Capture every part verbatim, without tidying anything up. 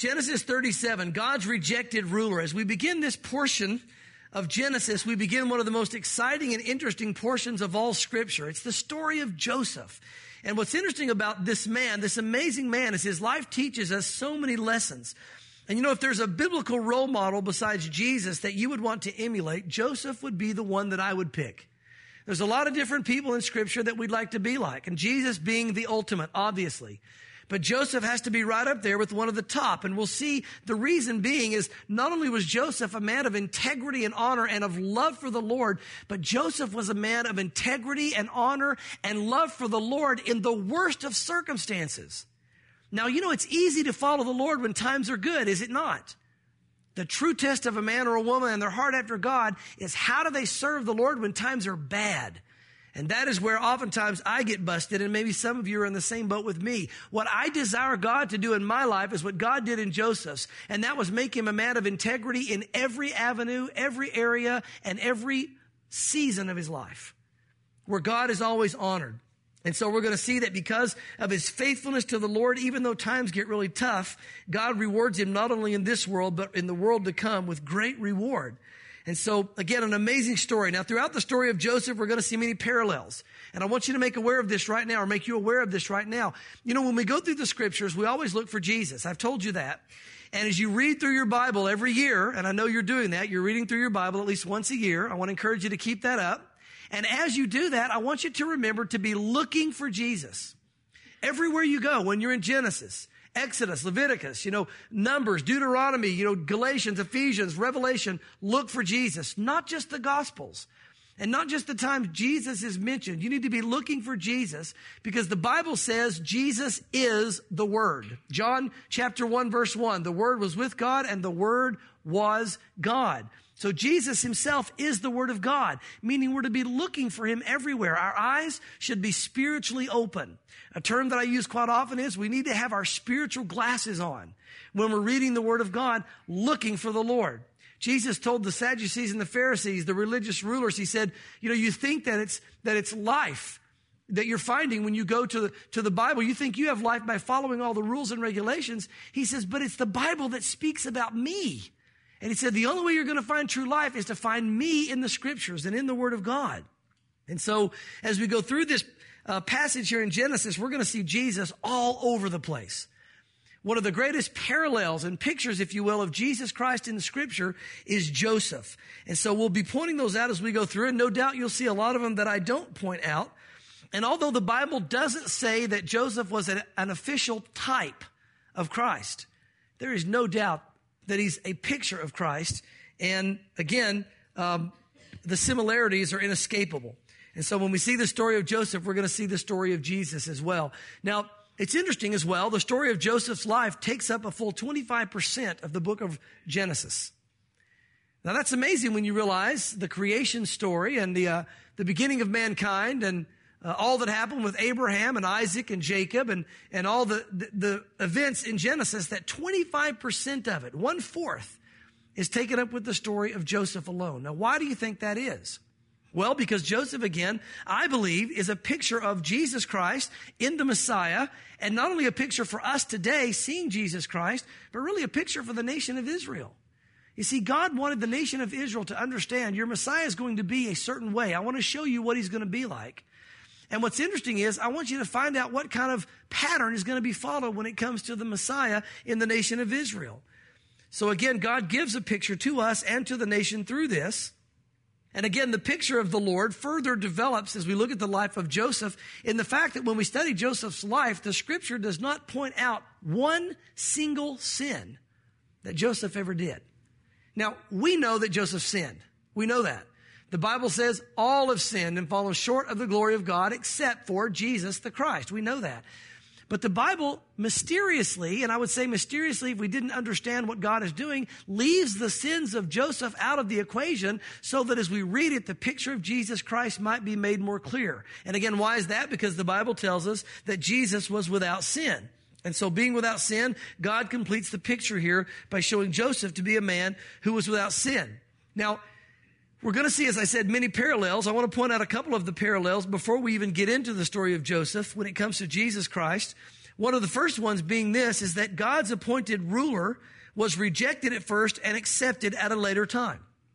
Genesis thirty-seven, God's rejected ruler. As we begin this portion of Genesis, we begin one of the most exciting and interesting portions of all Scripture. It's the story of Joseph. And what's interesting about this man, this amazing man, is his life teaches us so many lessons. And you know, if there's a biblical role model besides Jesus that you would want to emulate, Joseph would be the one that I would pick. There's a lot of different people in Scripture that we'd like to be like, and Jesus being the ultimate, obviously. But Joseph has to be right up there with one of the top. And we'll see the reason being is not only was Joseph a man of integrity and honor and of love for the Lord, but Joseph was a man of integrity and honor and love for the Lord in the worst of circumstances. Now, you know, it's easy to follow the Lord when times are good, is it not? The true test of a man or a woman and their heart after God is how do they serve the Lord when times are bad? And that is where oftentimes I get busted, and maybe some of you are in the same boat with me. What I desire God to do in my life is what God did in Joseph's, and that was make him a man of integrity in every avenue, every area, and every season of his life, where God is always honored. And so we're going to see that because of his faithfulness to the Lord, even though times get really tough, God rewards him not only in this world, but in the world to come with great reward. And so, again, an amazing story. Now, throughout the story of Joseph, we're going to see many parallels. And I want you to make aware of this right now, or make you aware of this right now. You know, when we go through the Scriptures, we always look for Jesus. I've told you that. And as you read through your Bible every year, and I know you're doing that, you're reading through your Bible at least once a year. I want to encourage you to keep that up. And as you do that, I want you to remember to be looking for Jesus. Everywhere you go, when you're in Genesis, Exodus, Leviticus, you know, Numbers, Deuteronomy, you know, Galatians, Ephesians, Revelation, look for Jesus, not just the Gospels and not just the times Jesus is mentioned. You need to be looking for Jesus because the Bible says Jesus is the Word. John chapter one, verse one, the Word was with God and the Word was God. So Jesus himself is the Word of God, meaning we're to be looking for him everywhere. Our eyes should be spiritually open. A term that I use quite often is we need to have our spiritual glasses on when we're reading the Word of God, looking for the Lord. Jesus told the Sadducees and the Pharisees, the religious rulers, he said, you know, you think that it's, that it's life that you're finding when you go to the, to the Bible. You think you have life by following all the rules and regulations. He says, but it's the Bible that speaks about me. And he said, the only way you're going to find true life is to find me in the Scriptures and in the Word of God. And so as we go through this uh, passage here in Genesis, we're going to see Jesus all over the place. One of the greatest parallels and pictures, if you will, of Jesus Christ in the Scripture is Joseph. And so we'll be pointing those out as we go through, and no doubt you'll see a lot of them that I don't point out. And although the Bible doesn't say that Joseph was an, an official type of Christ, there is no doubt that he's a picture of Christ. And again, um, the similarities are inescapable. And so when we see the story of Joseph, we're going to see the story of Jesus as well. Now, it's interesting as well, the story of Joseph's life takes up a full twenty-five percent of the book of Genesis. Now, that's amazing when you realize the creation story and the uh, the beginning of mankind and Uh, all that happened with Abraham and Isaac and Jacob and, and all the, the, the events in Genesis, that twenty-five percent of it, one fourth, is taken up with the story of Joseph alone. Now, why do you think that is? Well, because Joseph, again, I believe, is a picture of Jesus Christ in the Messiah, and not only a picture for us today seeing Jesus Christ, but really a picture for the nation of Israel. You see, God wanted the nation of Israel to understand your Messiah is going to be a certain way. I want to show you what he's going to be like. And what's interesting is I want you to find out what kind of pattern is going to be followed when it comes to the Messiah in the nation of Israel. So again, God gives a picture to us and to the nation through this. And again, the picture of the Lord further develops as we look at the life of Joseph in the fact that when we study Joseph's life, the Scripture does not point out one single sin that Joseph ever did. Now, we know that Joseph sinned. We know that. The Bible says all have sinned and fallen short of the glory of God except for Jesus the Christ. We know that. But the Bible mysteriously, and I would say mysteriously if we didn't understand what God is doing, leaves the sins of Joseph out of the equation so that as we read it, the picture of Jesus Christ might be made more clear. And again, why is that? Because the Bible tells us that Jesus was without sin. And so being without sin, God completes the picture here by showing Joseph to be a man who was without sin. Now, we're going to see, as I said, many parallels. I want to point out a couple of the parallels before we even get into the story of Joseph when it comes to Jesus Christ. One of the first ones being this, is that God's appointed ruler was rejected at first and accepted at a later time.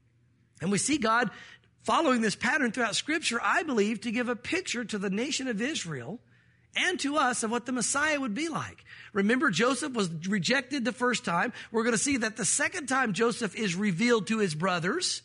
And we see God following this pattern throughout Scripture, I believe, to give a picture to the nation of Israel and to us of what the Messiah would be like. Remember, Joseph was rejected the first time. We're going to see that the second time Joseph is revealed to his brothers,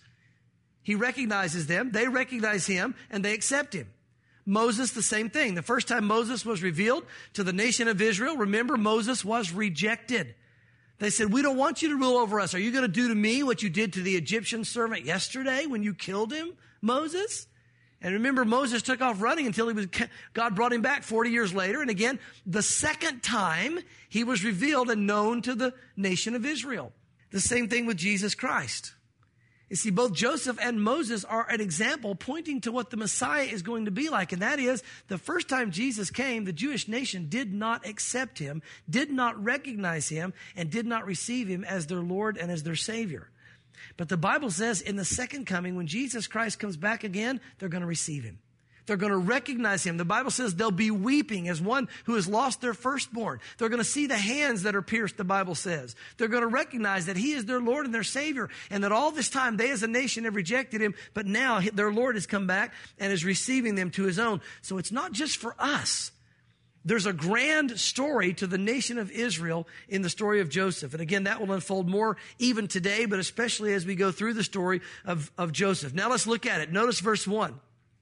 he recognizes them, they recognize him, and they accept him. Moses, the same thing. The first time Moses was revealed to the nation of Israel, remember, Moses was rejected. They said, we don't want you to rule over us. Are you going to do to me what you did to the Egyptian servant yesterday when you killed him, Moses? And remember, Moses took off running until he was, God brought him back forty years later. And again, the second time he was revealed and known to the nation of Israel. The same thing with Jesus Christ. You see, both Joseph and Moses are an example pointing to what the Messiah is going to be like. And that is, the first time Jesus came, the Jewish nation did not accept him, did not recognize him, and did not receive him as their Lord and as their Savior. But the Bible says in the second coming, when Jesus Christ comes back again, they're going to receive him. They're going to recognize him. The Bible says they'll be weeping as one who has lost their firstborn. They're going to see the hands that are pierced, the Bible says. They're going to recognize that he is their Lord and their Savior, and that all this time they as a nation have rejected him, but now their Lord has come back and is receiving them to his own. So it's not just for us. There's a grand story to the nation of Israel in the story of Joseph. And again, that will unfold more even today, but especially as we go through the story of, of Joseph. Now let's look at it. Notice verse one.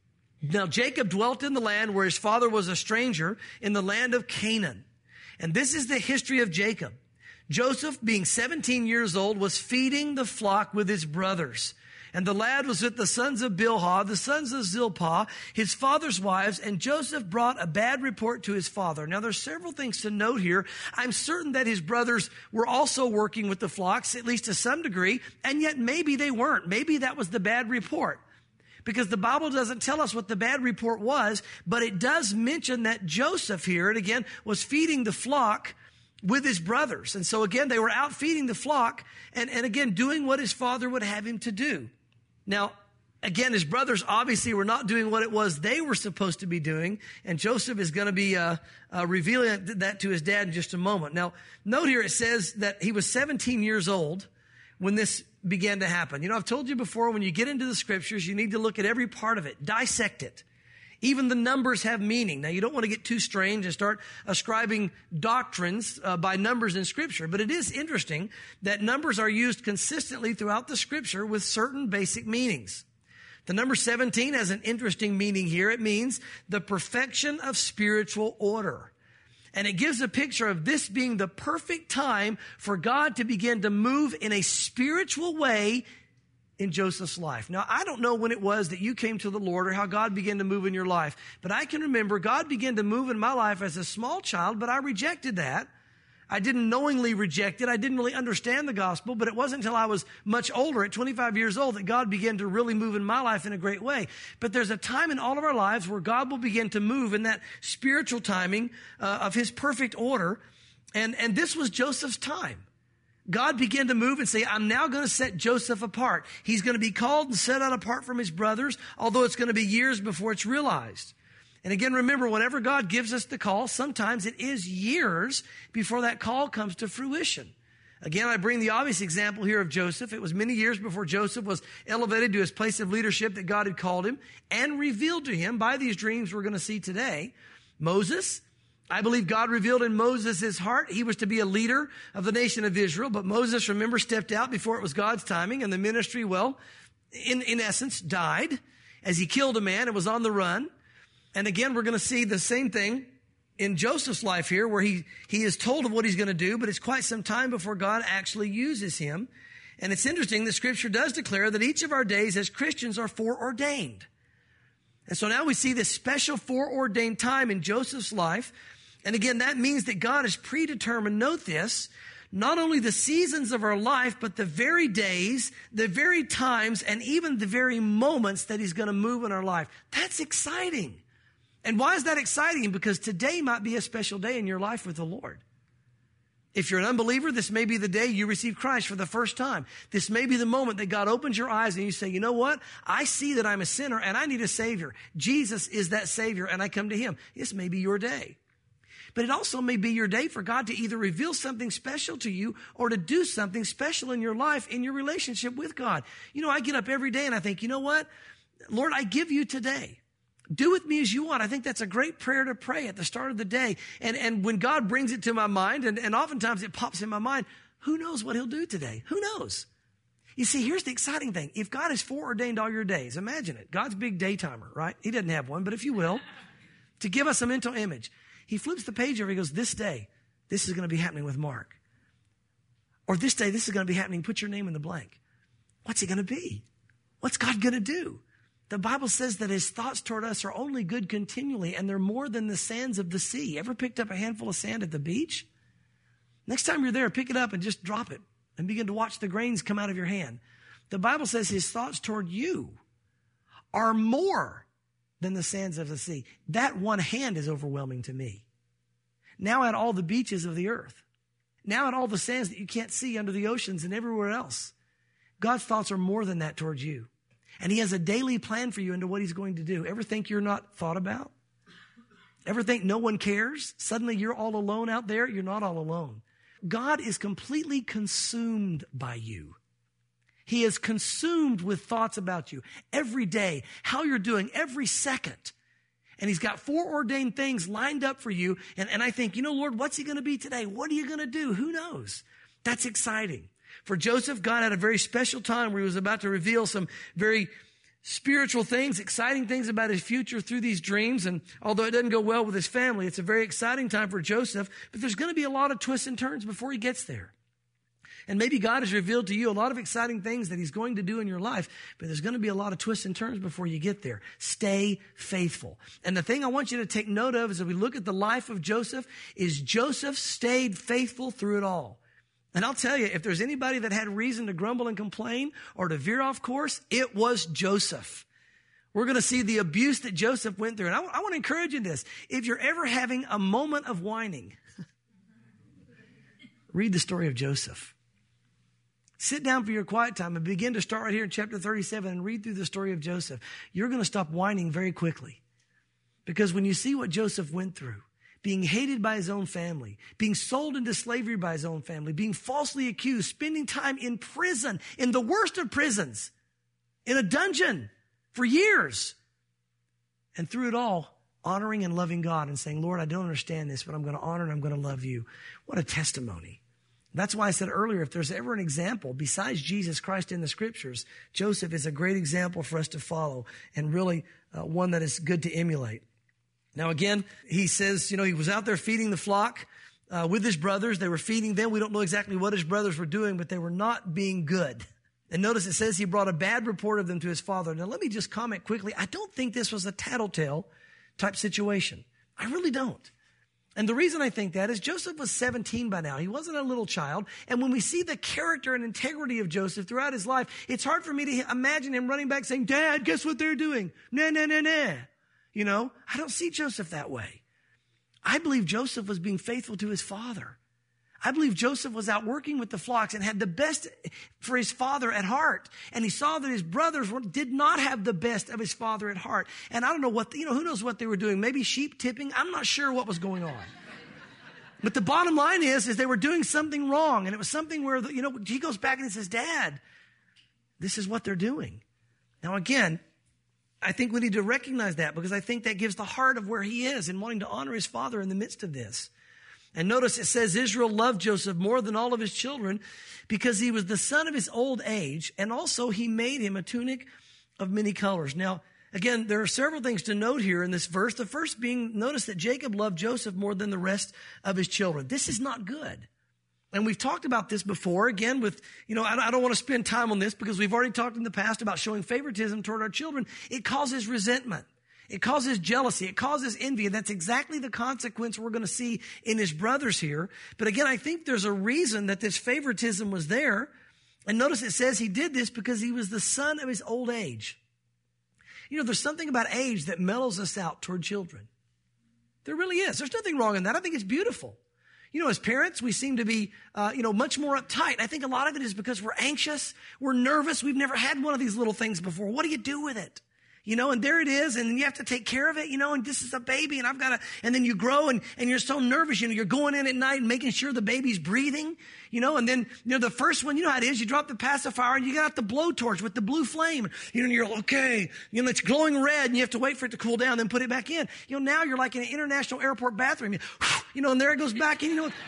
Now Jacob dwelt in the land where his father was a stranger, in the land of Canaan. And this is the history of Jacob. Joseph, being seventeen years old, was feeding the flock with his brothers. And the lad was with the sons of Bilhah, the sons of Zilpah, his father's wives, and Joseph brought a bad report to his father. Now, there's several things to note here. I'm certain that his brothers were also working with the flocks, at least to some degree, and yet maybe they weren't. Maybe that was the bad report. Because the Bible doesn't tell us what the bad report was, but it does mention that Joseph here, and again, was feeding the flock with his brothers. And so again, they were out feeding the flock and, and again, doing what his father would have him to do. Now, again, his brothers obviously were not doing what it was they were supposed to be doing, and Joseph is going to be uh, uh, revealing that to his dad in just a moment. Now, note here it says that he was seventeen years old when this began to happen. You know, I've told you before, when you get into the Scriptures, you need to look at every part of it, dissect it. Even the numbers have meaning. Now, you don't want to get too strange and start ascribing doctrines uh, by numbers in Scripture, but it is interesting that numbers are used consistently throughout the Scripture with certain basic meanings. The number seventeen has an interesting meaning here. It means the perfection of spiritual order. And it gives a picture of this being the perfect time for God to begin to move in a spiritual way in Joseph's life. Now, I don't know when it was that you came to the Lord or how God began to move in your life, but I can remember God began to move in my life as a small child, but I rejected that. I didn't knowingly reject it. I didn't really understand the gospel, but it wasn't until I was much older, at twenty-five years old, that God began to really move in my life in a great way. But there's a time in all of our lives where God will begin to move in that spiritual timing uh, of his perfect order. And, and this was Joseph's time. God began to move and say, I'm now going to set Joseph apart. He's going to be called and set out apart from his brothers, although it's going to be years before it's realized. And again, remember, whenever God gives us the call, sometimes it is years before that call comes to fruition. Again, I bring the obvious example here of Joseph. It was many years before Joseph was elevated to his place of leadership that God had called him and revealed to him by these dreams we're going to see today. Moses, I believe God revealed in Moses' heart he was to be a leader of the nation of Israel. But Moses, remember, stepped out before it was God's timing, and the ministry, well, in, in essence, died as he killed a man and was on the run. And again, we're going to see the same thing in Joseph's life here, where he, he is told of what he's going to do, but it's quite some time before God actually uses him. And it's interesting that Scripture does declare that each of our days as Christians are foreordained. And so now we see this special foreordained time in Joseph's life. And again, that means that God has predetermined, note this, not only the seasons of our life, but the very days, the very times, and even the very moments that he's going to move in our life. That's exciting. And why is that exciting? Because today might be a special day in your life with the Lord. If you're an unbeliever, this may be the day you receive Christ for the first time. This may be the moment that God opens your eyes and you say, you know what? I see that I'm a sinner and I need a Savior. Jesus is that Savior and I come to him. This may be your day. But it also may be your day for God to either reveal something special to you or to do something special in your life, in your relationship with God. You know, I get up every day and I think, you know what? Lord, I give you today. Do with me as you want. I think that's a great prayer to pray at the start of the day. And, and when God brings it to my mind, and, and oftentimes it pops in my mind, who knows what he'll do today? Who knows? You see, here's the exciting thing. If God has foreordained all your days, imagine it. God's big day timer, right? He doesn't have one, but if you will, to give us a mental image, he flips the page over. He goes, this day, this is going to be happening with Mark. Or this day, this is going to be happening. Put your name in the blank. What's it going to be? What's God going to do? The Bible says that his thoughts toward us are only good continually, and they're more than the sands of the sea. Ever picked up a handful of sand at the beach? Next time you're there, pick it up and just drop it and begin to watch the grains come out of your hand. The Bible says his thoughts toward you are more than the sands of the sea. That one hand is overwhelming to me. Now add all the beaches of the earth. Now add all the sands that you can't see under the oceans and everywhere else. God's thoughts are more than that towards you. And he has a daily plan for you into what he's going to do. Ever think you're not thought about? Ever think no one cares? Suddenly you're all alone out there? You're not all alone. God is completely consumed by you. He is consumed with thoughts about you every day, how you're doing every second. And he's got foreordained things lined up for you. And, and I think, you know, Lord, what's he going to be today? What are you going to do? Who knows? That's exciting. For Joseph, God had a very special time where he was about to reveal some very spiritual things, exciting things about his future through these dreams. And although it doesn't go well with his family, it's a very exciting time for Joseph. But there's going to be a lot of twists and turns before he gets there. And maybe God has revealed to you a lot of exciting things that he's going to do in your life, but there's going to be a lot of twists and turns before you get there. Stay faithful. And the thing I want you to take note of as we look at the life of Joseph is Joseph stayed faithful through it all. And I'll tell you, if there's anybody that had reason to grumble and complain or to veer off course, it was Joseph. We're going to see the abuse that Joseph went through. And I, I want to encourage you in this. If you're ever having a moment of whining, read the story of Joseph. Sit down for your quiet time and begin to start right here in chapter thirty-seven and read through the story of Joseph. You're going to stop whining very quickly. Because when you see what Joseph went through, being hated by his own family, being sold into slavery by his own family, being falsely accused, spending time in prison, in the worst of prisons, in a dungeon for years. And through it all, honoring and loving God and saying, Lord, I don't understand this, but I'm going to honor and I'm going to love you. What a testimony. That's why I said earlier, if there's ever an example besides Jesus Christ in the scriptures, Joseph is a great example for us to follow and really uh, one that is good to emulate. Now, again, he says, you know, he was out there feeding the flock uh, with his brothers. They were feeding them. We don't know exactly what his brothers were doing, but they were not being good. And notice it says he brought a bad report of them to his father. Now, let me just comment quickly. I don't think this was a tattletale type situation. I really don't. And the reason I think that is Joseph was seventeen by now. He wasn't a little child. And when we see the character and integrity of Joseph throughout his life, it's hard for me to imagine him running back saying, Dad, guess what they're doing? Nah, nah, nah, nah. You know, I don't see Joseph that way. I believe Joseph was being faithful to his father. I believe Joseph was out working with the flocks and had the best for his father at heart. And he saw that his brothers were, did not have the best of his father at heart. And I don't know what, the, you know, who knows what they were doing? Maybe sheep tipping. I'm not sure what was going on. But the bottom line is, is they were doing something wrong. And it was something where, the, you know, he goes back and he says, Dad, this is what they're doing. Now, again, I think we need to recognize that because I think that gives the heart of where he is in wanting to honor his father in the midst of this. And notice it says Israel loved Joseph more than all of his children because he was the son of his old age. And also he made him a tunic of many colors. Now, again, there are several things to note here in this verse. The first being, notice that Jacob loved Joseph more than the rest of his children. This is not good. And we've talked about this before, again, with, you know, I don't want to spend time on this because we've already talked in the past about showing favoritism toward our children. It causes resentment. It causes jealousy. It causes envy. And that's exactly the consequence we're going to see in his brothers here. But again, I think there's a reason that this favoritism was there. And notice it says he did this because he was the son of his old age. You know, there's something about age that mellows us out toward children. There really is. There's nothing wrong in that. I think it's beautiful. You know, as parents, we seem to be, uh, you know, much more uptight. I think a lot of it is because we're anxious. We're nervous. We've never had one of these little things before. What do you do with it? You know, and there it is, and you have to take care of it, you know, and this is a baby, and I've got to, and then you grow, and, and you're so nervous, you know, you're going in at night and making sure the baby's breathing, you know, and then, you know, the first one, you know how it is, you drop the pacifier, and you got the blowtorch with the blue flame, you know, and you're, okay, you know, it's glowing red, and you have to wait for it to cool down, then put it back in. You know, now you're like in an international airport bathroom, you know, and there it goes back in, you know.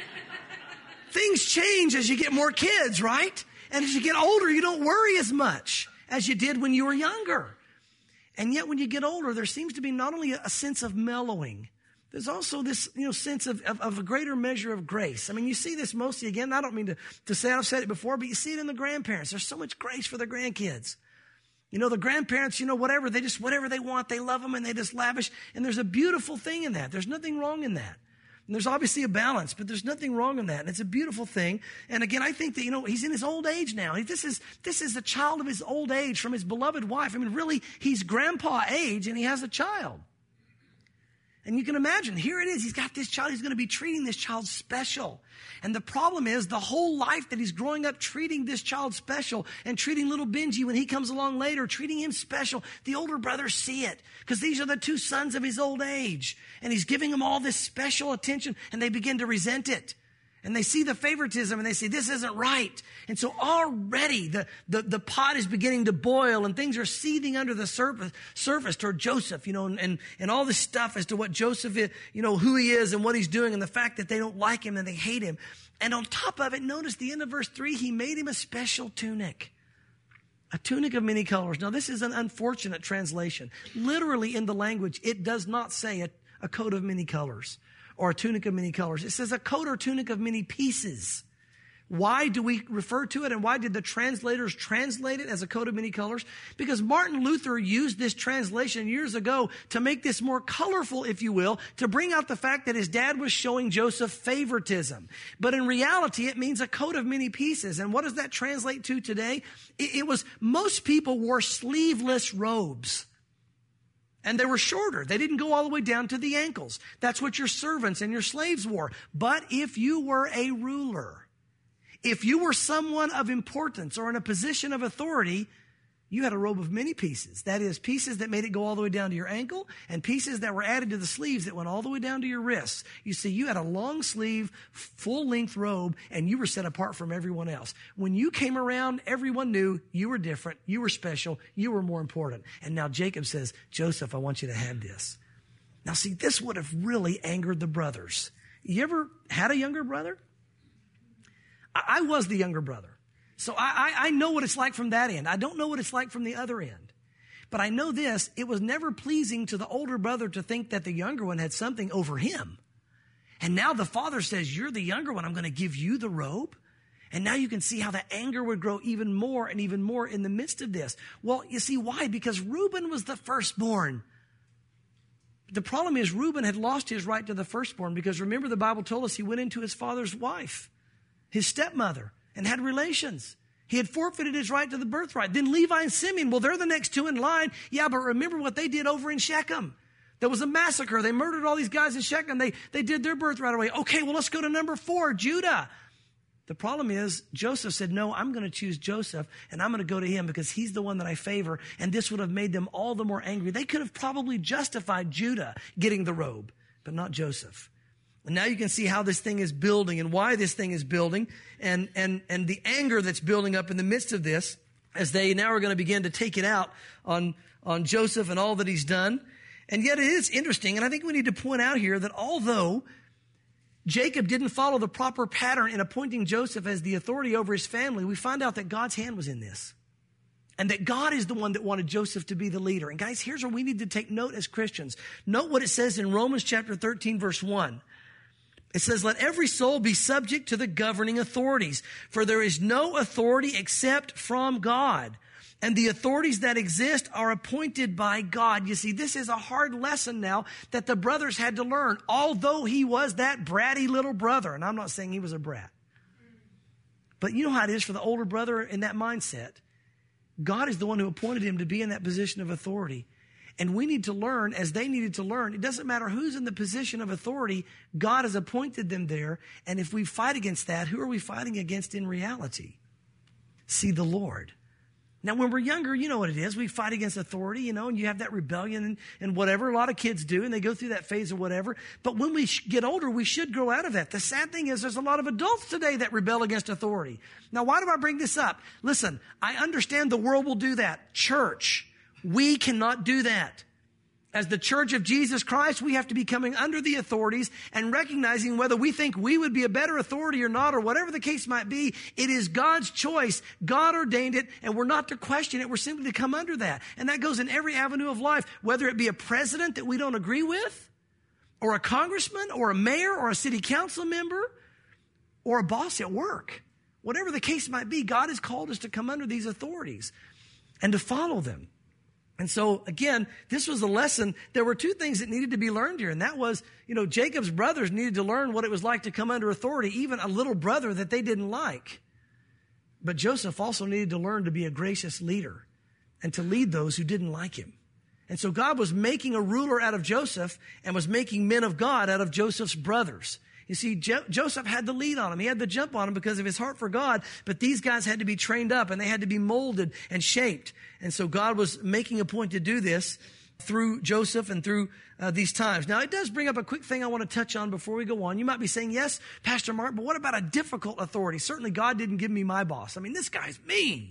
Things change as you get more kids, right? And as you get older, you don't worry as much as you did when you were younger. And yet when you get older, there seems to be not only a sense of mellowing, there's also this, you know, sense of, of, of a greater measure of grace. I mean, you see this mostly, again, I don't mean to, to say, I've said it before, but you see it in the grandparents. There's so much grace for the grandkids. You know, the grandparents, you know, whatever, they just, whatever they want, they love them and they just lavish. And there's a beautiful thing in that. There's nothing wrong in that. And there's obviously a balance, but there's nothing wrong in that. And it's a beautiful thing. And again, I think that, you know, he's in his old age now. This is, this is a child of his old age from his beloved wife. I mean, really, he's grandpa age and he has a child. And you can imagine, here it is. He's got this child. He's going to be treating this child special. And the problem is the whole life that he's growing up treating this child special and treating little Benji when he comes along later, treating him special. The older brothers see it because these are the two sons of his old age. And he's giving them all this special attention and they begin to resent it. And they see the favoritism and they say, this isn't right. And so already the, the, the pot is beginning to boil and things are seething under the surface, surface toward Joseph, you know, and, and, and all this stuff as to what Joseph is, you know, who he is and what he's doing and the fact that they don't like him and they hate him. And on top of it, notice the end of verse three, he made him a special tunic. A tunic of many colors. Now, this is an unfortunate translation. Literally in the language, it does not say a, a coat of many colors. Or a tunic of many colors. It says a coat or tunic of many pieces. Why do we refer to it and why did the translators translate it as a coat of many colors? Because Martin Luther used this translation years ago to make this more colorful, if you will, to bring out the fact that his dad was showing Joseph favoritism. But in reality, it means a coat of many pieces. And what does that translate to today? It, it was, most people wore sleeveless robes. And they were shorter. They didn't go all the way down to the ankles. That's what your servants and your slaves wore. But if you were a ruler, if you were someone of importance or in a position of authority, you had a robe of many pieces. That is, pieces that made it go all the way down to your ankle and pieces that were added to the sleeves that went all the way down to your wrists. You see, you had a long sleeve, full length robe and you were set apart from everyone else. When you came around, everyone knew you were different. You were special. You were more important. And now Jacob says, Joseph, I want you to have this. Now see, this would have really angered the brothers. You ever had a younger brother? I, I was the younger brother. So I, I know what it's like from that end. I don't know what it's like from the other end. But I know this, it was never pleasing to the older brother to think that the younger one had something over him. And now the father says, you're the younger one, I'm going to give you the robe. And now you can see how the anger would grow even more and even more in the midst of this. Well, you see why? Because Reuben was the firstborn. The problem is Reuben had lost his right to the firstborn because remember the Bible told us he went into his father's wife, his stepmother, and had relations. He had forfeited his right to the birthright. Then Levi and Simeon, well, they're the next two in line. Yeah, but remember what they did over in Shechem. There was a massacre. They murdered all these guys in Shechem. They, they did their birthright away. Okay, well, let's go to number four, Judah. The problem is Joseph said, no, I'm going to choose Joseph and I'm going to go to him because he's the one that I favor. And this would have made them all the more angry. They could have probably justified Judah getting the robe, but not Joseph. And now you can see how this thing is building and why this thing is building and, and, and the anger that's building up in the midst of this as they now are going to begin to take it out on, on Joseph and all that he's done. And yet it is interesting. And I think we need to point out here that although Jacob didn't follow the proper pattern in appointing Joseph as the authority over his family, we find out that God's hand was in this. And that God is the one that wanted Joseph to be the leader. And guys, here's where we need to take note as Christians. Note what it says in Romans chapter thirteen, verse one. It says, let every soul be subject to the governing authorities, for there is no authority except from God. And the authorities that exist are appointed by God. You see, this is a hard lesson now that the brothers had to learn, although he was that bratty little brother. And I'm not saying he was a brat. But you know how it is for the older brother in that mindset. God is the one who appointed him to be in that position of authority. And we need to learn, as they needed to learn, it doesn't matter who's in the position of authority, God has appointed them there. And if we fight against that, who are we fighting against in reality? See, the Lord. Now, when we're younger, you know what it is. We fight against authority, you know, and you have that rebellion and, and whatever. A lot of kids do, and they go through that phase or whatever. But when we sh- get older, we should grow out of that. The sad thing is there's a lot of adults today that rebel against authority. Now, why do I bring this up? Listen, I understand the world will do that. Church, we cannot do that. As the church of Jesus Christ, we have to be coming under the authorities and recognizing whether we think we would be a better authority or not, or whatever the case might be. It is God's choice. God ordained it, and we're not to question it. We're simply to come under that. And that goes in every avenue of life, whether it be a president that we don't agree with, or a congressman, or a mayor, or a city council member, or a boss at work. Whatever the case might be, God has called us to come under these authorities and to follow them. And so, again, this was a lesson. There were two things that needed to be learned here, and that was, you know, Jacob's brothers needed to learn what it was like to come under authority, even a little brother that they didn't like. But Joseph also needed to learn to be a gracious leader and to lead those who didn't like him. And so God was making a ruler out of Joseph and was making men of God out of Joseph's brothers. You see, Jo- Joseph had the lead on him. He had the jump on him because of his heart for God. But these guys had to be trained up and they had to be molded and shaped. And so God was making a point to do this through Joseph and through uh, these times. Now, it does bring up a quick thing I want to touch on before we go on. You might be saying, yes, Pastor Mark, but what about a difficult authority? Certainly God didn't give me my boss. I mean, this guy's mean.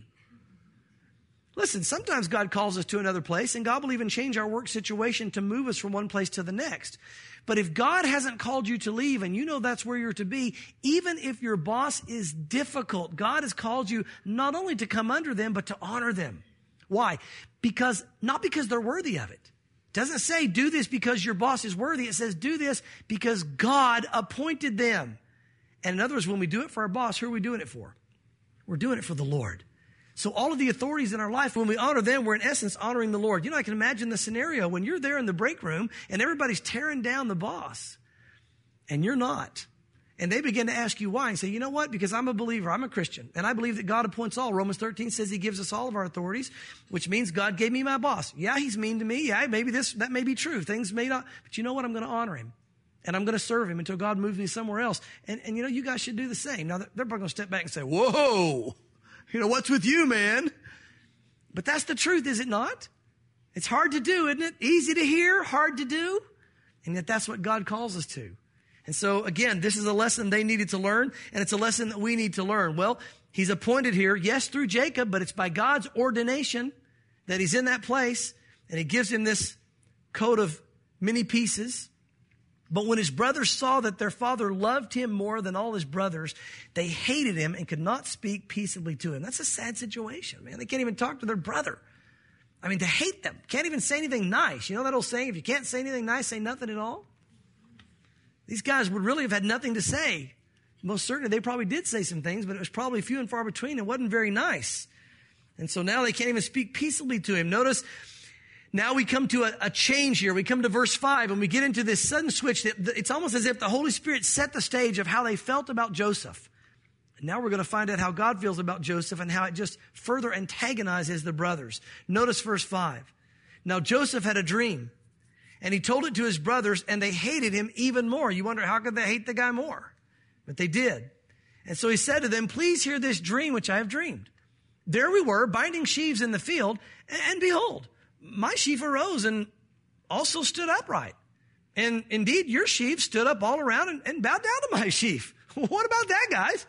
Listen, sometimes God calls us to another place, and God will even change our work situation to move us from one place to the next. But if God hasn't called you to leave and you know that's where you're to be, even if your boss is difficult, God has called you not only to come under them, but to honor them. Why? Because, not because they're worthy of it. It doesn't say do this because your boss is worthy. It says do this because God appointed them. And in other words, when we do it for our boss, who are we doing it for? We're doing it for the Lord. So all of the authorities in our life, when we honor them, we're in essence honoring the Lord. You know, I can imagine the scenario when you're there in the break room and everybody's tearing down the boss and you're not. And they begin to ask you why and say, you know what? Because I'm a believer. I'm a Christian. And I believe that God appoints all. Romans thirteen says he gives us all of our authorities, which means God gave me my boss. Yeah, he's mean to me. Yeah, maybe this, that may be true. Things may not, but you know what? I'm going to honor him. And I'm going to serve him until God moves me somewhere else. And, and you know, you guys should do the same. Now, they're probably going to step back and say, whoa. You know, what's with you, man? But that's the truth, is it not? It's hard to do, isn't it? Easy to hear, hard to do. And yet that's what God calls us to. And so, again, this is a lesson they needed to learn, and it's a lesson that we need to learn. Well, he's appointed here, yes, through Jacob, but it's by God's ordination that he's in that place, and he gives him this coat of many pieces. But when his brothers saw that their father loved him more than all his brothers, they hated him and could not speak peaceably to him. That's a sad situation, man. They can't even talk to their brother. I mean, to hate them. Can't even say anything nice. You know that old saying, if you can't say anything nice, say nothing at all? These guys would really have had nothing to say. Most certainly, they probably did say some things, but it was probably few and far between. It wasn't very nice. And so now they can't even speak peaceably to him. Notice, now we come to a, a change here. We come to verse five and we get into this sudden switch that it's almost as if the Holy Spirit set the stage of how they felt about Joseph. And now we're going to find out how God feels about Joseph and how it just further antagonizes the brothers. Notice verse five. Now Joseph had a dream and he told it to his brothers and they hated him even more. You wonder, how could they hate the guy more? But they did. And so he said to them, please hear this dream which I have dreamed. There we were binding sheaves in the field, and behold, my sheaf arose and also stood upright. And indeed, your sheaf stood up all around and, and bowed down to my sheaf. What about that, guys?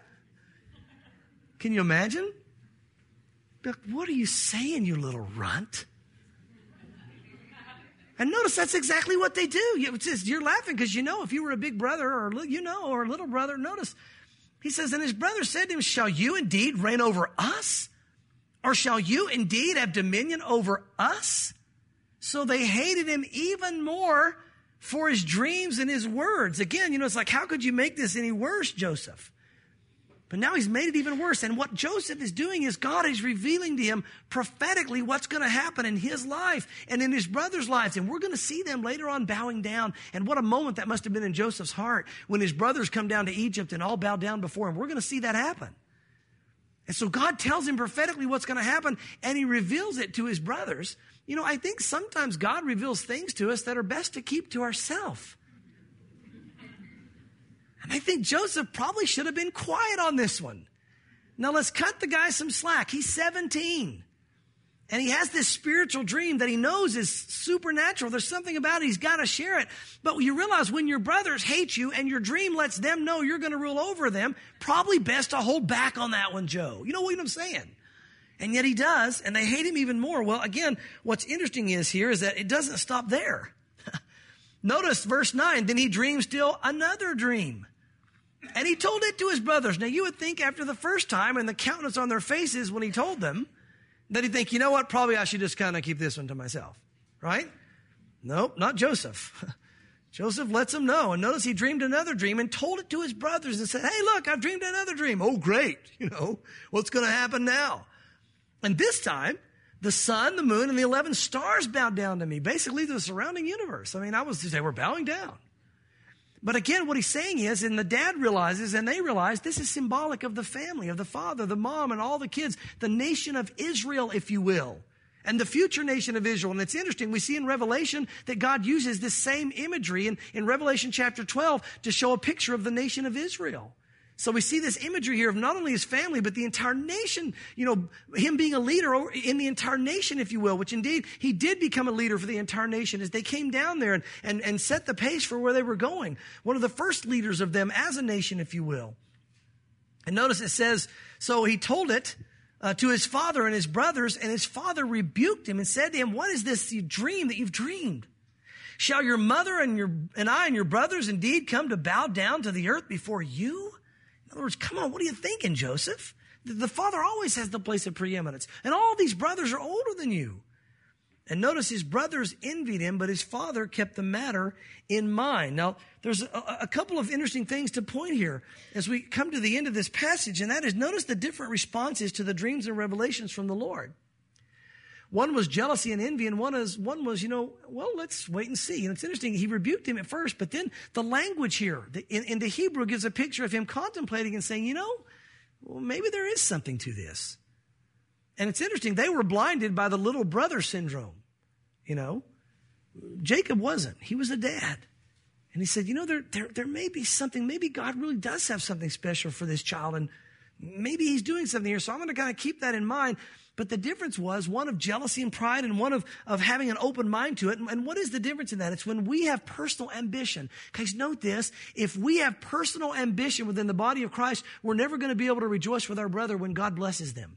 Can you imagine? What are you saying, you little runt? And notice that's exactly what they do. You're laughing because you know if you were a big brother or you know or a little brother, notice he says, and his brother said to him, shall you indeed reign over us? Or shall you indeed have dominion over us? So they hated him even more for his dreams and his words. Again, you know, it's like, how could you make this any worse, Joseph? But now he's made it even worse. And what Joseph is doing is God is revealing to him prophetically what's going to happen in his life and in his brothers' lives. And we're going to see them later on bowing down. And what a moment that must have been in Joseph's heart when his brothers come down to Egypt and all bow down before him. We're going to see that happen. And so God tells him prophetically what's going to happen, and he reveals it to his brothers. You know, I think sometimes God reveals things to us that are best to keep to ourselves. And I think Joseph probably should have been quiet on this one. Now let's cut the guy some slack. He's seventeen. And he has this spiritual dream that he knows is supernatural. There's something about it. He's got to share it. But you realize when your brothers hate you and your dream lets them know you're going to rule over them, probably best to hold back on that one, Joe. You know what I'm saying? And yet he does, and they hate him even more. Well, again, what's interesting is here is that it doesn't stop there. Notice verse nine, then he dreamed still another dream. And he told it to his brothers. Now, you would think after the first time and the countenance on their faces when he told them, that he'd think, you know what, probably I should just kind of keep this one to myself, right? Nope, not Joseph. Joseph lets him know. And notice he dreamed another dream and told it to his brothers and said, hey, look, I've dreamed another dream. Oh, great. You know, what's going to happen now? And this time, the sun, the moon, and the eleven stars bowed down to me. Basically, the surrounding universe. I mean, I was, they were bowing down. But again, what he's saying is, and the dad realizes, and they realize, this is symbolic of the family, of the father, the mom, and all the kids, the nation of Israel, if you will, and the future nation of Israel. And it's interesting, we see in Revelation that God uses this same imagery in, in Revelation chapter twelve to show a picture of the nation of Israel. So we see this imagery here of not only his family, but the entire nation, you know, him being a leader in the entire nation, if you will, which indeed he did become a leader for the entire nation as they came down there and, and, and set the pace for where they were going. One of the first leaders of them as a nation, if you will. And notice it says, so he told it uh, to his father and his brothers, and his father rebuked him and said to him, what is this dream that you've dreamed? Shall your mother and your and I and your brothers indeed come to bow down to the earth before you? In other words, come on, what are you thinking, Joseph? The father always has the place of preeminence. And all these brothers are older than you. And notice his brothers envied him, but his father kept the matter in mind. Now, there's a, a couple of interesting things to point here as we come to the end of this passage, and that is notice the different responses to the dreams and revelations from the Lord. One was jealousy and envy, and one is one was, you know, well, let's wait and see. And it's interesting, he rebuked him at first, but then the language here the, in, in the Hebrew gives a picture of him contemplating and saying, you know, well, maybe there is something to this. And it's interesting, they were blinded by the little brother syndrome, you know. Jacob wasn't. He was a dad. And he said, you know, there, there, there may be something, maybe God really does have something special for this child, and maybe he's doing something here, so I'm going to kind of keep that in mind. But the difference was one of jealousy and pride and one of, of having an open mind to it. And, and what is the difference in that? It's when we have personal ambition. Guys, note this. If we have personal ambition within the body of Christ, we're never going to be able to rejoice with our brother when God blesses them.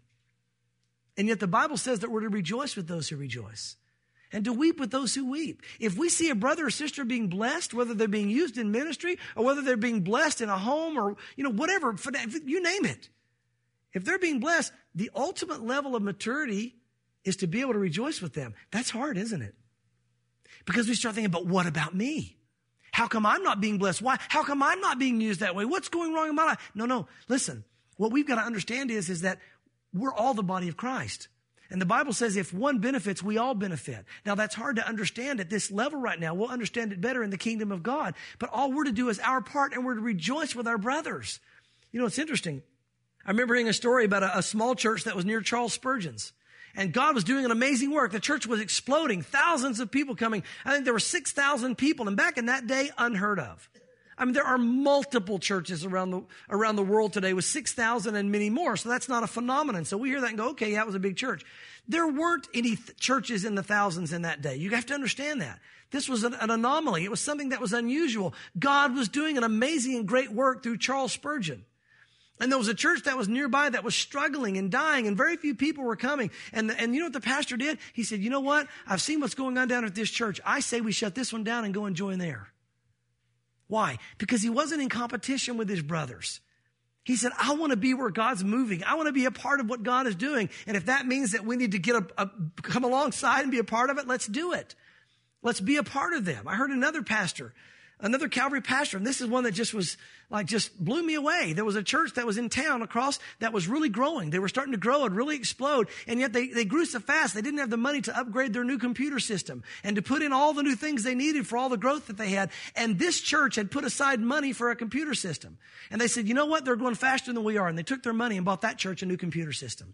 And yet the Bible says that we're to rejoice with those who rejoice and to weep with those who weep. If we see a brother or sister being blessed, whether they're being used in ministry or whether they're being blessed in a home or, you know, whatever, you name it. If they're being blessed, the ultimate level of maturity is to be able to rejoice with them. That's hard, isn't it? Because we start thinking, but what about me? How come I'm not being blessed? Why? How come I'm not being used that way? What's going wrong in my life? No, no. Listen, what we've got to understand is, is that we're all the body of Christ. And the Bible says if one benefits, we all benefit. Now, that's hard to understand at this level right now. We'll understand it better in the kingdom of God. But all we're to do is our part, and we're to rejoice with our brothers. You know, it's interesting. I remember hearing a story about a, a small church that was near Charles Spurgeon's. And God was doing an amazing work. The church was exploding. Thousands of people coming. I think there were six thousand people. And back in that day, unheard of. I mean, there are multiple churches around the, around the world today with six thousand and many more. So that's not a phenomenon. So we hear that and go, okay, that was a big church. There weren't any th- churches in the thousands in that day. You have to understand that. This was an, an anomaly. It was something that was unusual. God was doing an amazing and great work through Charles Spurgeon. And there was a church that was nearby that was struggling and dying, and very few people were coming. And, and you know what the pastor did? He said, you know what? I've seen what's going on down at this church. I say we shut this one down and go and join there. Why? Because he wasn't in competition with his brothers. He said, I want to be where God's moving. I want to be a part of what God is doing. And if that means that we need to get a, a, come alongside and be a part of it, let's do it. Let's be a part of them. I heard another pastor, another Calvary pastor, and this is one that just was like, just blew me away. There was a church that was in town across that was really growing. They were starting to grow and really explode. And yet they, they grew so fast, they didn't have the money to upgrade their new computer system and to put in all the new things they needed for all the growth that they had. And this church had put aside money for a computer system. And they said, you know what? They're going faster than we are. And they took their money and bought that church a new computer system.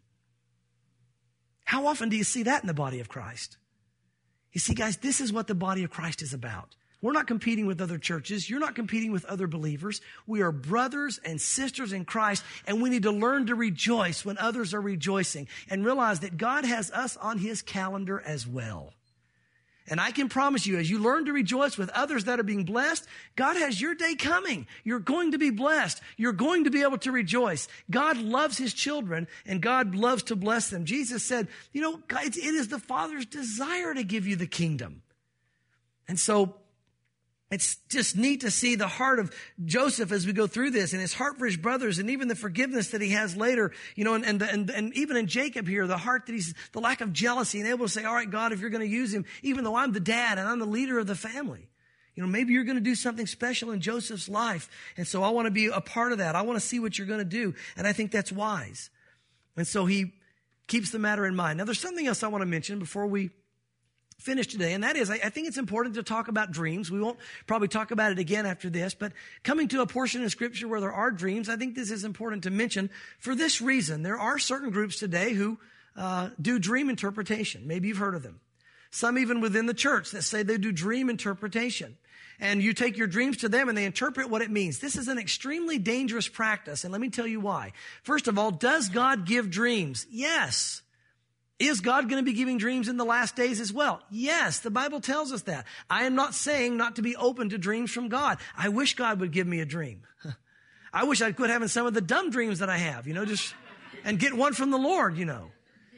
How often do you see that in the body of Christ? You see, guys, this is what the body of Christ is about. We're not competing with other churches. You're not competing with other believers. We are brothers and sisters in Christ, and we need to learn to rejoice when others are rejoicing and realize that God has us on his calendar as well. And I can promise you, as you learn to rejoice with others that are being blessed, God has your day coming. You're going to be blessed. You're going to be able to rejoice. God loves his children, and God loves to bless them. Jesus said, you know, it is the Father's desire to give you the kingdom. And so it's just neat to see the heart of Joseph as we go through this, and his heart for his brothers, and even the forgiveness that he has later, you know, and, and, and, and even in Jacob here, the heart that he's, the lack of jealousy and able to say, all right, God, if you're going to use him, even though I'm the dad and I'm the leader of the family, you know, maybe you're going to do something special in Joseph's life. And so I want to be a part of that. I want to see what you're going to do. And I think that's wise. And so he keeps the matter in mind. Now, there's something else I want to mention before we finish today, and that is, I, I think it's important to talk about dreams. We won't probably talk about it again after this, but coming to a portion of Scripture where there are dreams, I think this is important to mention for this reason. There are certain groups today who uh, do dream interpretation. Maybe you've heard of them. Some even within the church that say they do dream interpretation. And you take your dreams to them and they interpret what it means. This is an extremely dangerous practice, and let me tell you why. First of all, does God give dreams? Yes. Is God going to be giving dreams in the last days as well? Yes, the Bible tells us that. I am not saying not to be open to dreams from God. I wish God would give me a dream. I wish I quit having some of the dumb dreams that I have, you know, just, and get one from the Lord, you know.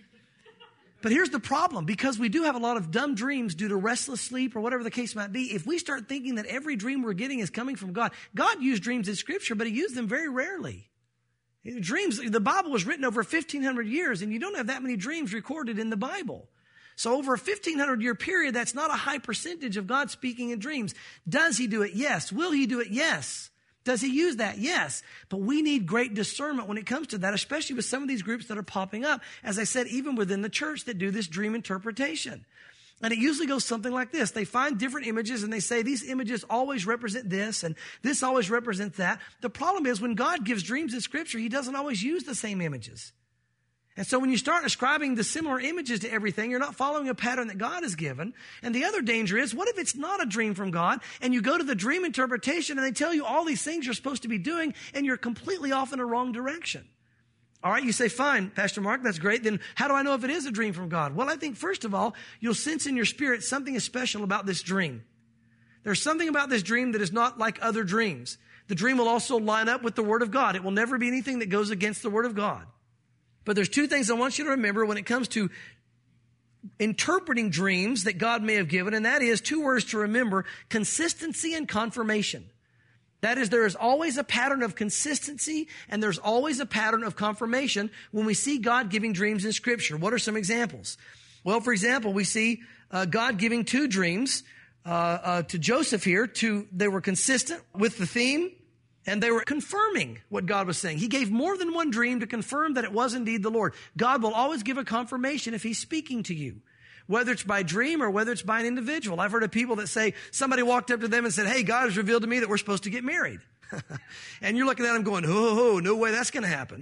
But here's the problem. Because we do have a lot of dumb dreams due to restless sleep or whatever the case might be, if we start thinking that every dream we're getting is coming from God, God used dreams in Scripture, but he used them very rarely. Dreams, the Bible was written over fifteen hundred years, and you don't have that many dreams recorded in the Bible. So over a fifteen hundred year period, that's not a high percentage of God speaking in dreams. Does he do it? Yes. Will he do it? Yes. Does he use that? Yes. But we need great discernment when it comes to that, especially with some of these groups that are popping up, as I said, even within the church that do this dream interpretation. And it usually goes something like this. They find different images and they say these images always represent this and this always represents that. The problem is when God gives dreams in Scripture, he doesn't always use the same images. And so when you start ascribing the similar images to everything, you're not following a pattern that God has given. And the other danger is, what if it's not a dream from God and you go to the dream interpretation and they tell you all these things you're supposed to be doing and you're completely off in a wrong direction? All right, you say, fine, Pastor Mark, that's great. Then how do I know if it is a dream from God? Well, I think, first of all, you'll sense in your spirit something is special about this dream. There's something about this dream that is not like other dreams. The dream will also line up with the Word of God. It will never be anything that goes against the Word of God. But there's two things I want you to remember when it comes to interpreting dreams that God may have given, and that is two words to remember: consistency and confirmation. That is, there is always a pattern of consistency and there's always a pattern of confirmation when we see God giving dreams in Scripture. What are some examples? Well, for example, we see uh, God giving two dreams uh, uh, to Joseph here. To, they were consistent with the theme and they were confirming what God was saying. He gave more than one dream to confirm that it was indeed the Lord. God will always give a confirmation if he's speaking to you, whether it's by dream or whether it's by an individual. I've heard of people that say somebody walked up to them and said, hey, God has revealed to me that we're supposed to get married. And you're looking at them going, oh, oh, no way that's going to happen.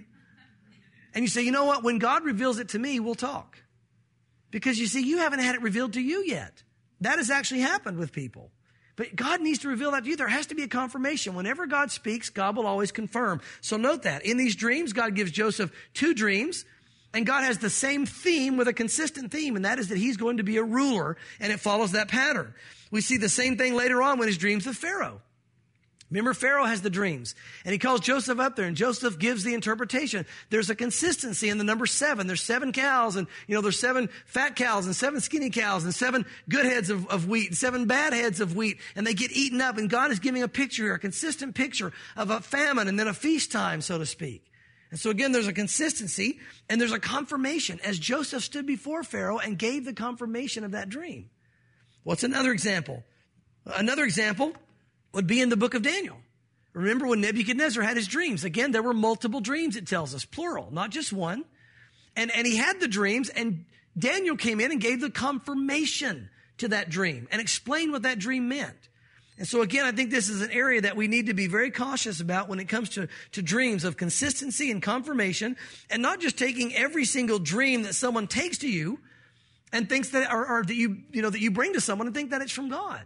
And you say, you know what? When God reveals it to me, we'll talk. Because you see, you haven't had it revealed to you yet. That has actually happened with people. But God needs to reveal that to you. There has to be a confirmation. Whenever God speaks, God will always confirm. So note that. In these dreams, God gives Joseph two dreams. And God has the same theme with a consistent theme, and that is that he's going to be a ruler, and it follows that pattern. We see the same thing later on when his dreams of Pharaoh. Remember, Pharaoh has the dreams, and he calls Joseph up there, and Joseph gives the interpretation. There's a consistency in the number seven. There's seven cows, and, you know, there's seven fat cows, and seven skinny cows, and seven good heads of, of wheat, and seven bad heads of wheat, and they get eaten up, and God is giving a picture here, a consistent picture of a famine and then a feast time, so to speak. And so again, there's a consistency and there's a confirmation as Joseph stood before Pharaoh and gave the confirmation of that dream. What's another example? Another example would be in the book of Daniel. Remember when Nebuchadnezzar had his dreams? Again, there were multiple dreams, it tells us, plural, not just one. And, and he had the dreams, and Daniel came in and gave the confirmation to that dream and explained what that dream meant. And so again, I think this is an area that we need to be very cautious about when it comes to, to dreams, of consistency and confirmation, and not just taking every single dream that someone takes to you and thinks that, or, or that you, you know, that you bring to someone and think that it's from God.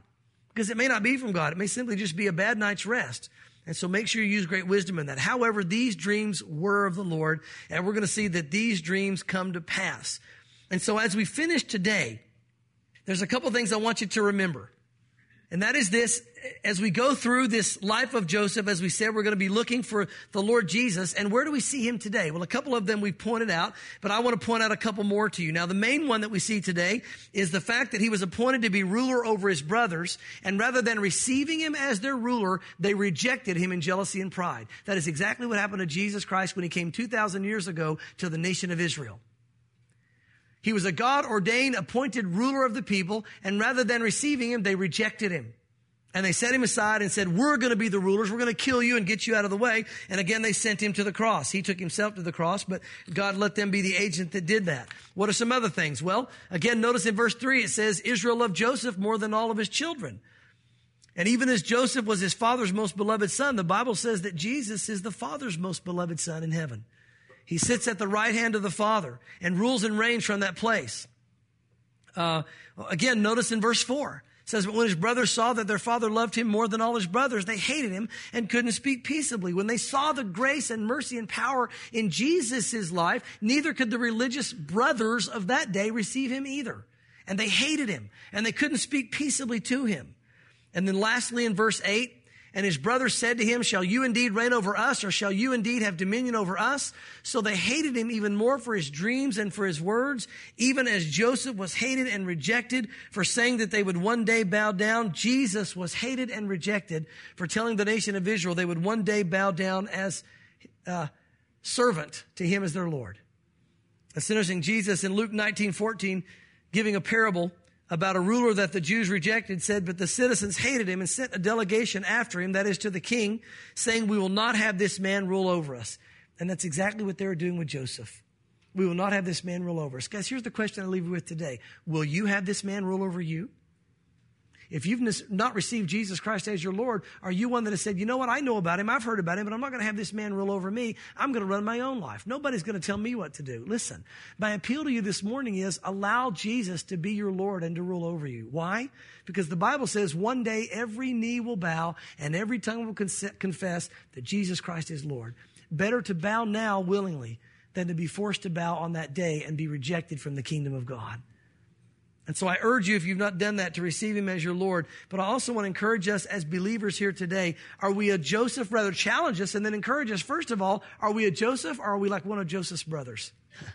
because it may not be from God. It may simply just be a bad night's rest. And so make sure you use great wisdom in that. However, these dreams were of the Lord, and we're going to see that these dreams come to pass. And so as we finish today, there's a couple things I want you to remember. And that is this: as we go through this life of Joseph, as we said, we're going to be looking for the Lord Jesus. And where do we see him today? Well, a couple of them we pointed out, but I want to point out a couple more to you. Now, the main one that we see today is the fact that he was appointed to be ruler over his brothers. And rather than receiving him as their ruler, they rejected him in jealousy and pride. That is exactly what happened to Jesus Christ when he came two thousand years ago to the nation of Israel. He was a God-ordained, appointed ruler of the people, and rather than receiving him, they rejected him. And they set him aside and said, we're going to be the rulers. We're going to kill you and get you out of the way. And again, they sent him to the cross. He took himself to the cross, but God let them be the agent that did that. What are some other things? Well, again, notice in verse three, it says, Israel loved Joseph more than all of his children. And even as Joseph was his father's most beloved son, the Bible says that Jesus is the Father's most beloved son in heaven. He sits at the right hand of the Father and rules and reigns from that place. Uh, again, notice in verse four, it says, but when his brothers saw that their father loved him more than all his brothers, they hated him and couldn't speak peaceably. When they saw the grace and mercy and power in Jesus' life, neither could the religious brothers of that day receive him either. And they hated him and they couldn't speak peaceably to him. And then lastly, in verse eight, and his brothers said to him, shall you indeed reign over us, or shall you indeed have dominion over us? So they hated him even more for his dreams and for his words, even as Joseph was hated and rejected for saying that they would one day bow down. Jesus was hated and rejected for telling the nation of Israel they would one day bow down as a servant to him as their Lord. It's interesting, Jesus in Luke nineteen fourteen, giving a parable about a ruler that the Jews rejected, said, but the citizens hated him and sent a delegation after him, that is to the king, saying, we will not have this man rule over us. And that's exactly what they were doing with Joseph. We will not have this man rule over us. Guys, here's the question I leave you with today. Will you have this man rule over you? If you've not received Jesus Christ as your Lord, are you one that has said, you know what, I know about him, I've heard about him, but I'm not going to have this man rule over me. I'm going to run my own life. Nobody's going to tell me what to do. Listen, my appeal to you this morning is allow Jesus to be your Lord and to rule over you. Why? Because the Bible says one day every knee will bow and every tongue will confess that Jesus Christ is Lord. Better to bow now willingly than to be forced to bow on that day and be rejected from the kingdom of God. And so I urge you, if you've not done that, to receive him as your Lord. But I also want to encourage us as believers here today. Are we a Joseph? Rather challenge us and then encourage us. First of all, are we a Joseph or are we like one of Joseph's brothers?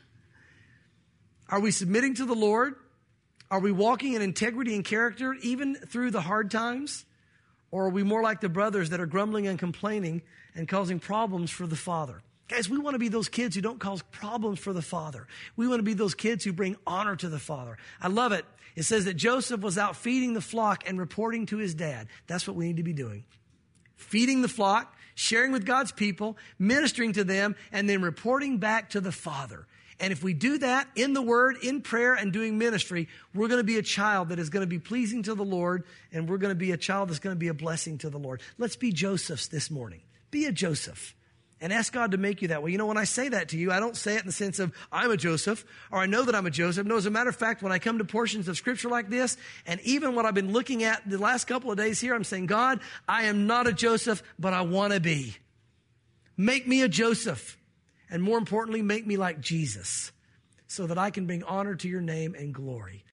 Are we submitting to the Lord? Are we walking in integrity and character even through the hard times? Or are we more like the brothers that are grumbling and complaining and causing problems for the Father? Guys, we want to be those kids who don't cause problems for the Father. We want to be those kids who bring honor to the Father. I love it. It says that Joseph was out feeding the flock and reporting to his dad. That's what we need to be doing. Feeding the flock, sharing with God's people, ministering to them, and then reporting back to the Father. And if we do that in the Word, in prayer, and doing ministry, we're going to be a child that is going to be pleasing to the Lord, and we're going to be a child that's going to be a blessing to the Lord. Let's be Josephs this morning. Be a Joseph. And ask God to make you that way. You know, when I say that to you, I don't say it in the sense of I'm a Joseph or I know that I'm a Joseph. No, as a matter of fact, when I come to portions of scripture like this, and even what I've been looking at the last couple of days here, I'm saying, God, I am not a Joseph, but I want to be. Make me a Joseph. And more importantly, make me like Jesus so that I can bring honor to your name and glory.